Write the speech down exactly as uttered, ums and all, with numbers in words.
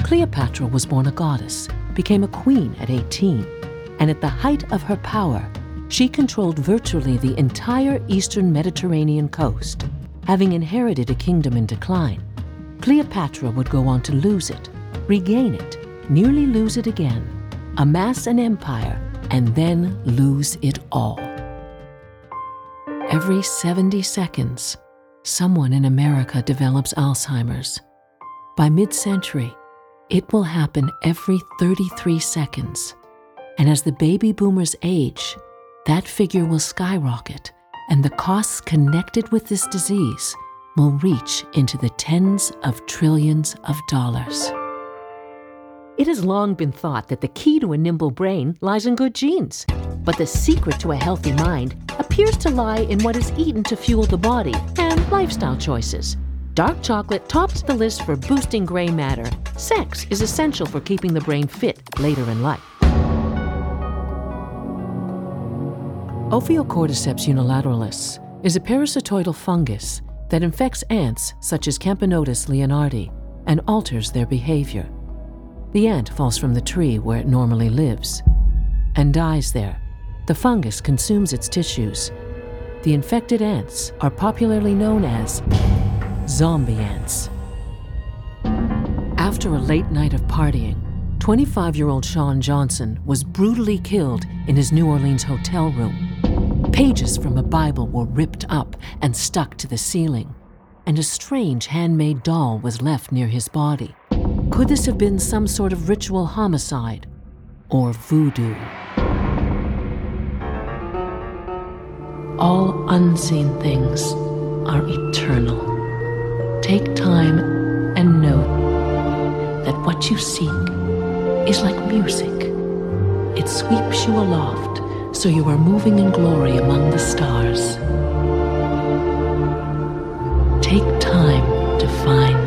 Cleopatra was born a goddess, became a queen at eighteen, and at the height of her power, she controlled virtually the entire eastern Mediterranean coast. Having inherited a kingdom in decline, Cleopatra would go on to lose it, regain it, nearly lose it again, amass an empire, and then lose it all. Every seventy seconds, someone in America develops Alzheimer's. By mid-century, it will happen every thirty-three seconds. And as the baby boomers age, that figure will skyrocket, and the costs connected with this disease will reach into the tens of trillions of dollars. It has long been thought that the key to a nimble brain lies in good genes. But the secret to a healthy mind appears to lie in what is eaten to fuel the body and lifestyle choices. Dark chocolate tops the list for boosting gray matter. Sex is essential for keeping the brain fit later in life. Ophiocordyceps unilateralis is a parasitoidal fungus that infects ants such as Camponotus leonardi and alters their behavior. The ant falls from the tree where it normally lives and dies there. The fungus consumes its tissues. The infected ants are popularly known as zombie ants. After a late night of partying, twenty-five-year-old Sean Johnson was brutally killed in his New Orleans hotel room. Pages from a Bible were ripped up and stuck to the ceiling, and a strange handmade doll was left near his body. Could this have been some sort of ritual homicide or voodoo? All unseen things are eternal. Take time and know that what you seek is like music. It sweeps you aloft, so you are moving in glory among the stars. Take time to find